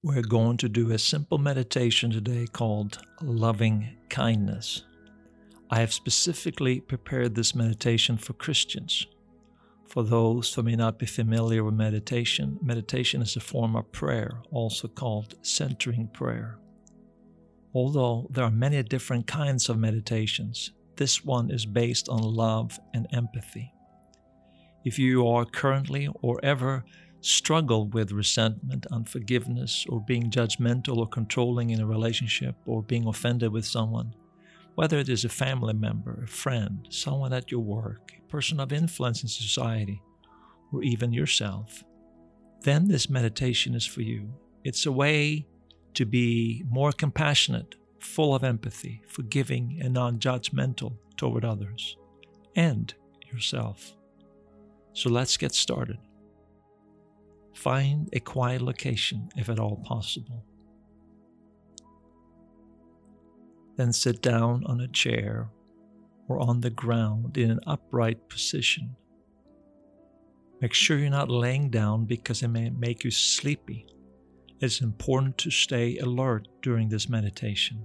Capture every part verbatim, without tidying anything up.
We're going to do a simple meditation today called Loving Kindness. I have specifically prepared this meditation for Christians. For those who may not be familiar with meditation, meditation is a form of prayer, also called centering prayer. Although there are many different kinds of meditations, this one is based on love and empathy. If you are currently or ever struggled with resentment, unforgiveness, or being judgmental or controlling in a relationship, or being offended with someone, whether it is a family member, a friend, someone at your work, a person of influence in society, or even yourself, then this meditation is for you. It's a way to be more compassionate, full of empathy, forgiving, and non-judgmental toward others and yourself. So let's get started. Find a quiet location if at all possible. Then sit down on a chair or on the ground in an upright position. Make sure you're not laying down because it may make you sleepy. It's important to stay alert during this meditation.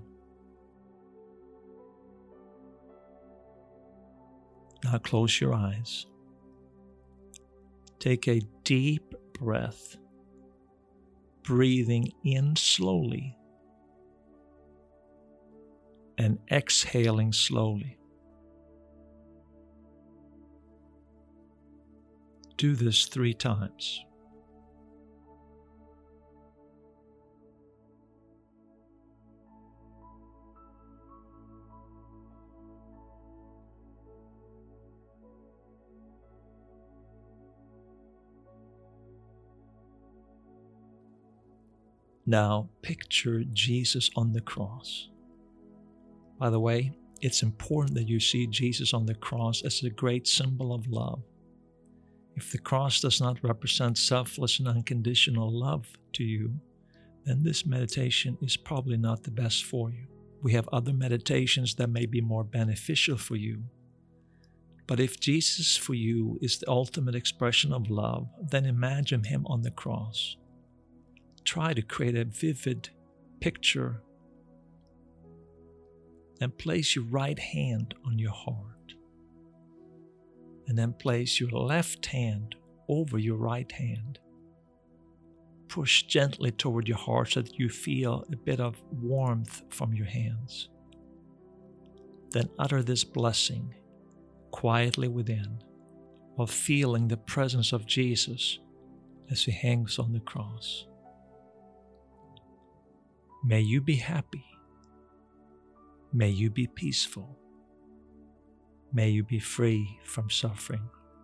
Now close your eyes. Take a deep breath, breathing in slowly and exhaling slowly. Do this three times. Now picture Jesus on the cross. By the way, it's important that you see Jesus on the cross as a great symbol of love. If the cross does not represent selfless and unconditional love to you, then this meditation is probably not the best for you. We have other meditations that may be more beneficial for you. But if Jesus for you is the ultimate expression of love, then imagine him on the cross. Try to create a vivid picture and place your right hand on your heart. And then place your left hand over your right hand. Push gently toward your heart so that you feel a bit of warmth from your hands. Then utter this blessing quietly within, while feeling the presence of Jesus as he hangs on the cross. May you be happy. May you be peaceful. May you be free from suffering.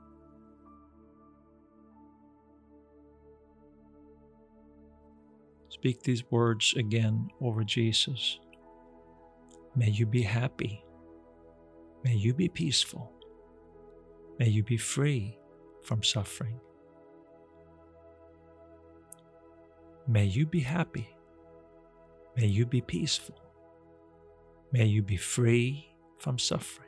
Speak these words again over Jesus. May you be happy. May you be peaceful. May you be free from suffering. May you be happy. May you be peaceful. May you be free from suffering.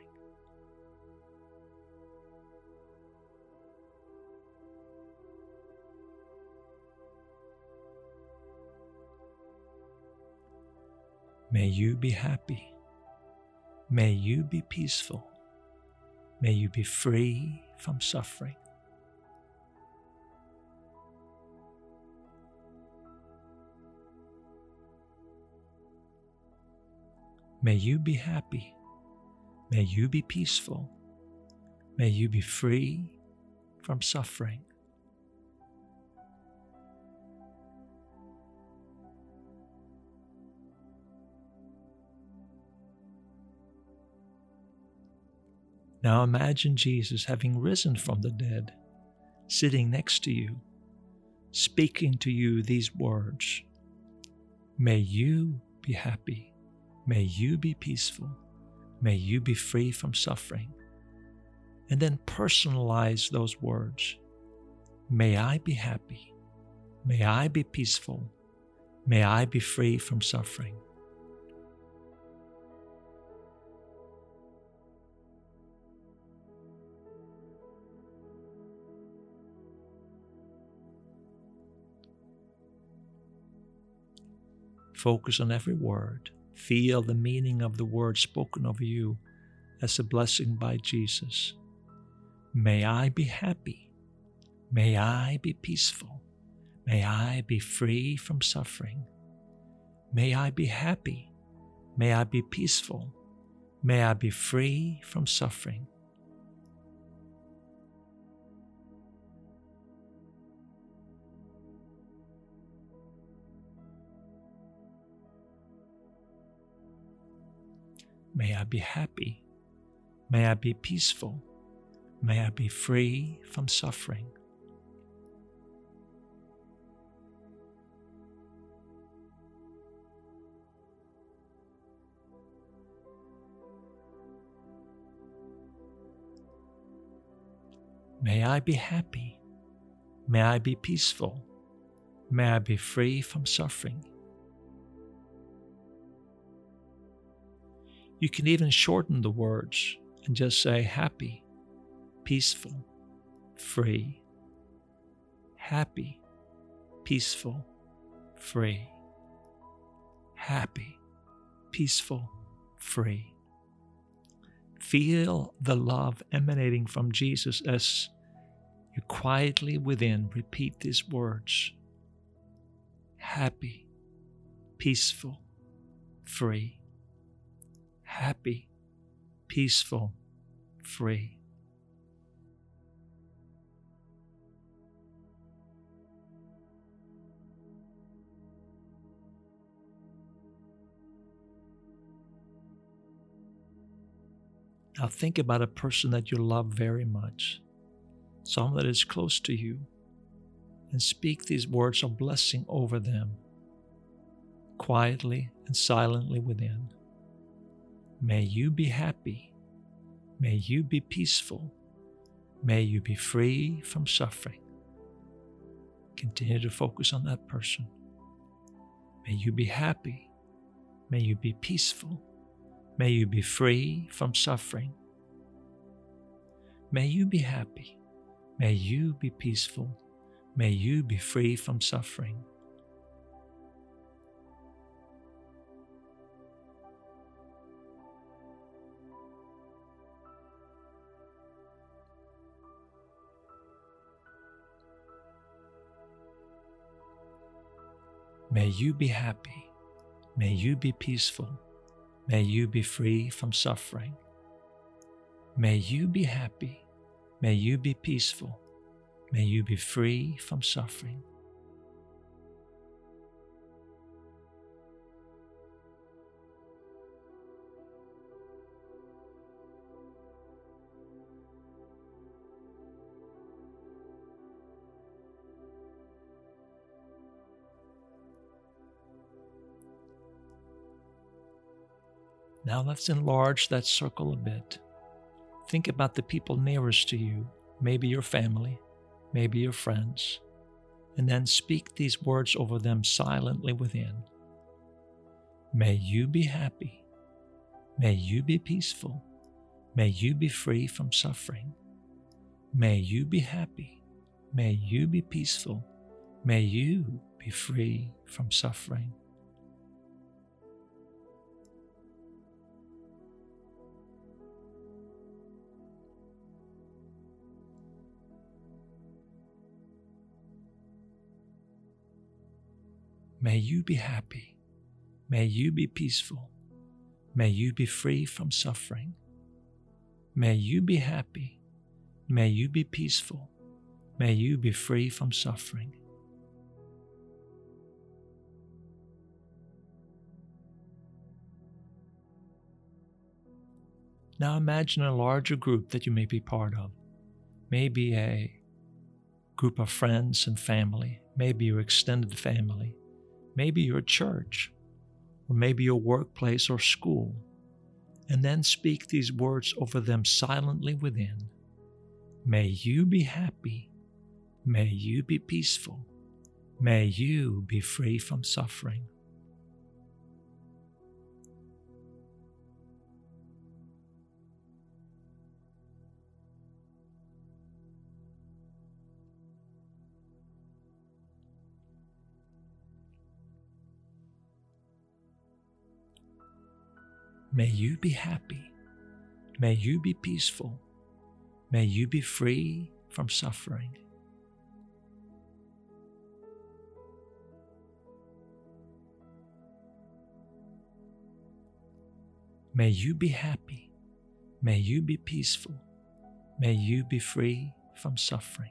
May you be happy. May you be peaceful. May you be free from suffering. May you be happy. May you be peaceful. May you be free from suffering. Now imagine Jesus having risen from the dead, sitting next to you, speaking to you these words. May you be happy. May you be peaceful. May you be free from suffering. And then personalize those words. May I be happy. May I be peaceful. May I be free from suffering. Focus on every word. Feel the meaning of the word spoken over you as a blessing by Jesus. May I be happy. May I be peaceful. May I be free from suffering. May I be happy. May I be peaceful. May I be free from suffering. May I be happy. May I be peaceful. May I be free from suffering. May I be happy. May I be peaceful. May I be free from suffering. You can even shorten the words and just say happy, peaceful, free. Happy, peaceful, free. Happy, peaceful, free. Feel the love emanating from Jesus as you quietly within repeat these words. Happy, peaceful, free. Happy, peaceful, free. Now think about a person that you love very much, someone that is close to you, and speak these words of blessing over them, quietly and silently within. May you be happy. May you be peaceful. May you be free from suffering. Continue to focus on that person. May you be happy. May you be peaceful. May you be free from suffering. May you be happy. May you be peaceful. May you be free from suffering. May you be happy. May you be peaceful. May you be free from suffering. May you be happy. May you be peaceful. May you be free from suffering. Now let's enlarge that circle a bit. Think about the people nearest to you, maybe your family, maybe your friends, and then speak these words over them silently within. May you be happy. May you be peaceful. May you be free from suffering. May you be happy. May you be peaceful. May you be free from suffering. May you be happy. May you be peaceful. May you be free from suffering. May you be happy. May you be peaceful. May you be free from suffering. Now imagine a larger group that you may be part of. Maybe a group of friends and family. Maybe your extended family. Maybe your church, or maybe your workplace or school, and then speak these words over them silently within. May you be happy. May you be peaceful. May you be free from suffering. May you be happy. May you be peaceful. May you be free from suffering. May you be happy. May you be peaceful. May you be free from suffering.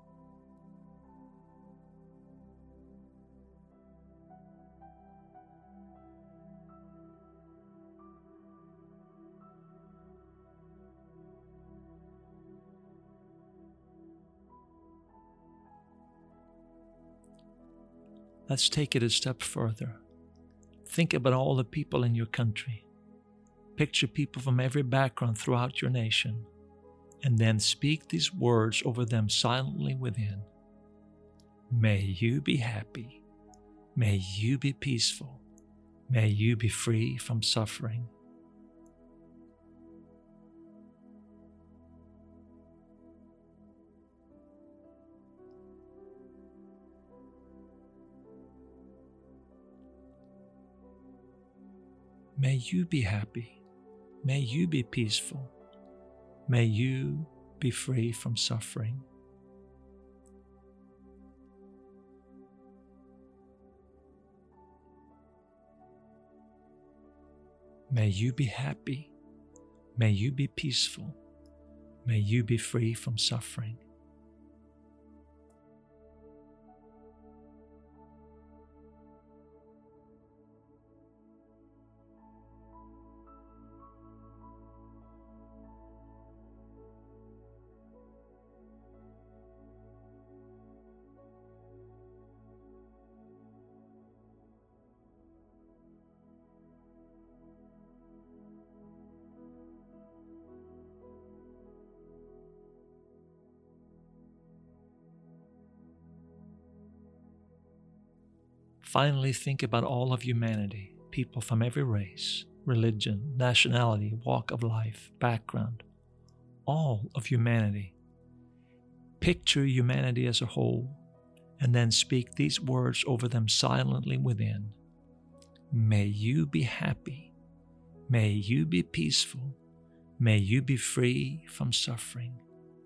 Let's take it a step further. Think about all the people in your country. Picture people from every background throughout your nation, and then speak these words over them silently within. May you be happy. May you be peaceful. May you be free from suffering. May you be happy. May you be peaceful. May you be free from suffering. May you be happy. May you be peaceful. May you be free from suffering. Finally, think about all of humanity, people from every race, religion, nationality, walk of life, background, all of humanity. Picture humanity as a whole, and then speak these words over them silently within. May you be happy. May you be peaceful. May you be free from suffering.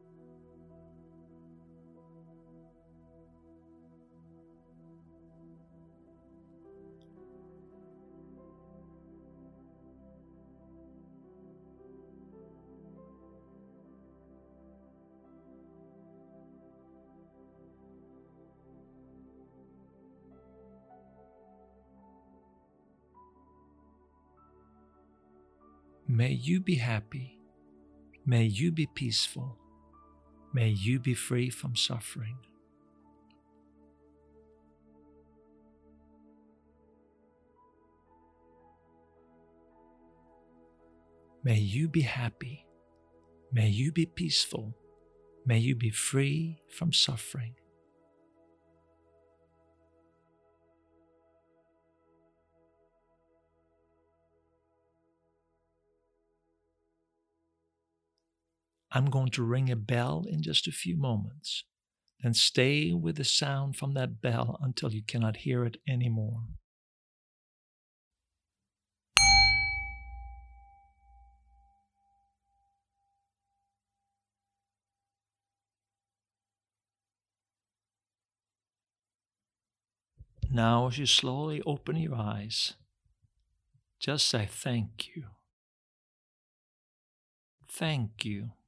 May you be happy. May you be peaceful. May you be free from suffering. May you be happy. May you be peaceful. May you be free from suffering. I'm going to ring a bell in just a few moments. Then stay with the sound from that bell until you cannot hear it anymore. Now, as you slowly open your eyes, just say thank you. Thank you.